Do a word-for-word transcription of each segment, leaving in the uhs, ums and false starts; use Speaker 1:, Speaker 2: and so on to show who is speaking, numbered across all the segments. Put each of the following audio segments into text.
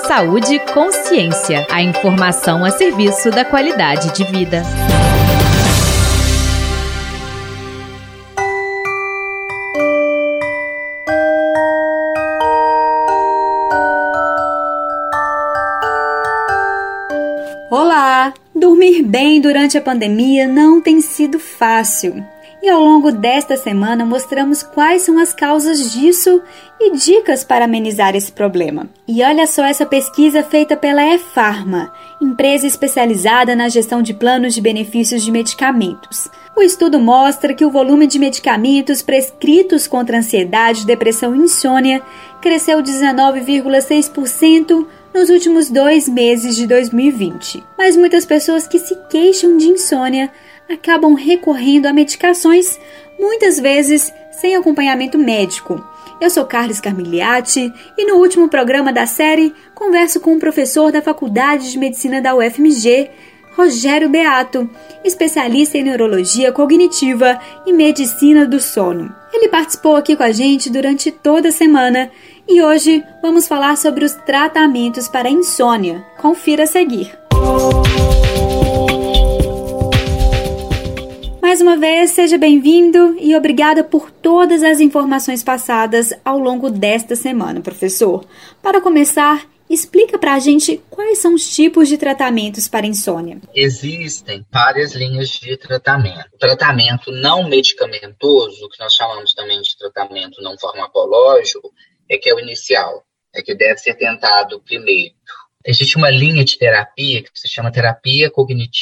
Speaker 1: Saúde e Consciência. A informação a serviço da qualidade de vida.
Speaker 2: Olá! Dormir bem durante a pandemia não tem sido fácil. E ao longo desta semana mostramos quais são as causas disso e dicas para amenizar esse problema. E olha só essa pesquisa feita pela ePharma, empresa especializada na gestão de planos de benefícios de medicamentos. O estudo mostra que o volume de medicamentos prescritos contra ansiedade, depressão e insônia cresceu dezenove vírgula seis por cento nos últimos dois meses de dois mil e vinte. Mas muitas pessoas que se queixam de insônia acabam recorrendo a medicações, muitas vezes sem acompanhamento médico. Eu sou Carlos Carmigliati e no último programa da série converso com um professor da Faculdade de Medicina da U F M G, Rogério Beato, especialista em neurologia cognitiva e medicina do sono. Ele participou aqui com a gente durante toda a semana e hoje vamos falar sobre os tratamentos para a insônia. Confira a seguir. Mais uma vez, seja bem-vindo e obrigada por todas as informações passadas ao longo desta semana, professor. Para começar, explica para a gente quais são os tipos de tratamentos para insônia.
Speaker 3: Existem várias linhas de tratamento. O tratamento não medicamentoso, que nós chamamos também de tratamento não farmacológico, é que é o inicial, é que deve ser tentado primeiro. Existe uma linha de terapia que se chama terapia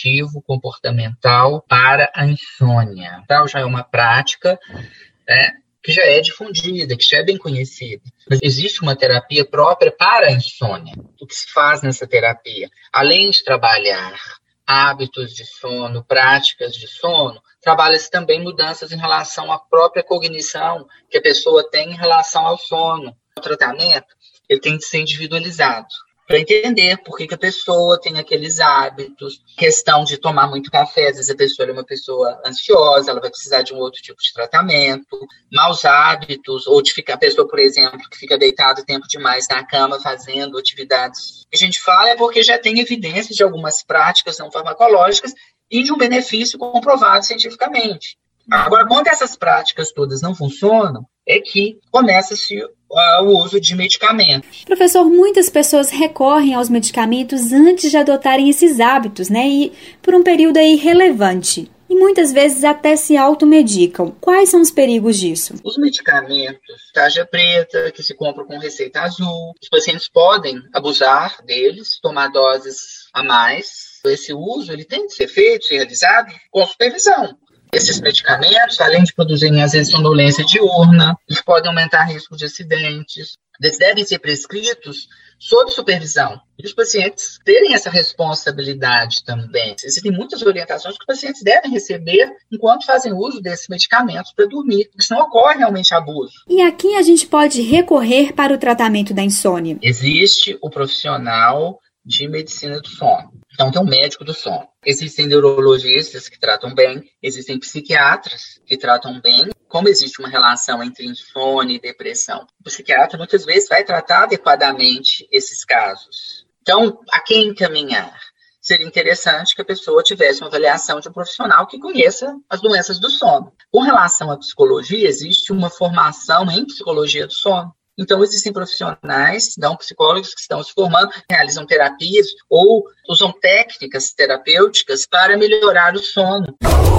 Speaker 3: cognitivo-comportamental para a insônia. Então, já é uma prática, né, que já é difundida, que já é bem conhecida. Mas existe uma terapia própria para a insônia. O que se faz nessa terapia? Além de trabalhar hábitos de sono, práticas de sono, trabalha-se também mudanças em relação à própria cognição que a pessoa tem em relação ao sono. O tratamento ele tem de ser individualizado, para entender por que, que a pessoa tem aqueles hábitos, questão de tomar muito café, às vezes a pessoa é uma pessoa ansiosa, ela vai precisar de um outro tipo de tratamento, maus hábitos, ou de ficar, a pessoa, por exemplo, que fica deitada tempo demais na cama fazendo atividades. O que a gente fala é porque já tem evidências de algumas práticas não farmacológicas e de um benefício comprovado cientificamente. Agora, quando essas práticas todas não funcionam, é que começa-se uh, o uso de medicamentos.
Speaker 2: Professor, muitas pessoas recorrem aos medicamentos antes de adotarem esses hábitos, né? E por um período aí relevante. E muitas vezes até se automedicam. Quais são os perigos disso?
Speaker 3: Os medicamentos, tarja preta, que se compram com receita azul, os pacientes podem abusar deles, tomar doses a mais. Esse uso ele tem de ser feito, ser realizado com supervisão. Esses medicamentos, além de produzirem, às vezes, sonolência diurna, eles podem aumentar risco de acidentes. Eles devem ser prescritos sob supervisão. E os pacientes terem essa responsabilidade também. Existem muitas orientações que os pacientes devem receber enquanto fazem uso desses medicamentos para dormir, porque senão ocorre realmente abuso.
Speaker 2: E a quem a gente pode recorrer para o tratamento da insônia?
Speaker 3: Existe o profissional de medicina do sono. Então, tem um médico do sono. Existem neurologistas que tratam bem, existem psiquiatras que tratam bem. Como existe uma relação entre insônia e depressão, o psiquiatra muitas vezes vai tratar adequadamente esses casos. Então, a quem encaminhar? Seria interessante que a pessoa tivesse uma avaliação de um profissional que conheça as doenças do sono. Com relação à psicologia, existe uma formação em psicologia do sono. Então, existem profissionais, não psicólogos que estão se formando, realizam terapias ou usam técnicas terapêuticas para melhorar o sono.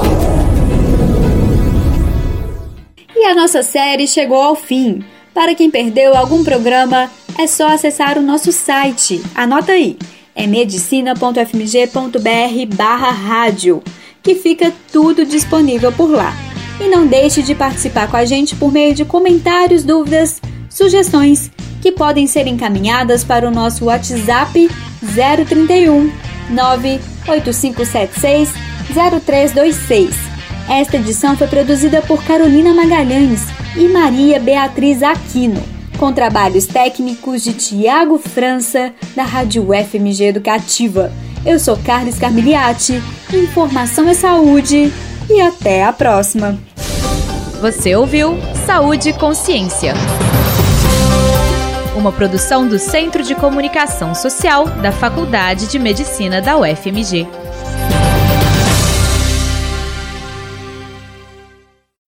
Speaker 2: E a nossa série chegou ao fim. Para quem perdeu algum programa, é só acessar o nosso site. Anota aí, é medicina ponto f m g ponto b r barra rádio, que fica tudo disponível por lá. E não deixe de participar com a gente por meio de comentários, dúvidas, sugestões que podem ser encaminhadas para o nosso WhatsApp zero trinta e um, nove oito cinco sete seis, zero três dois seis. Esta edição foi produzida por Carolina Magalhães e Maria Beatriz Aquino, com trabalhos técnicos de Tiago França, da Rádio U F M G Educativa. Eu sou Carlos Carmigliati, informação é saúde e até a próxima.
Speaker 1: Você ouviu Saúde e Consciência. uma produção do Centro de Comunicação Social da Faculdade de Medicina da U F M G.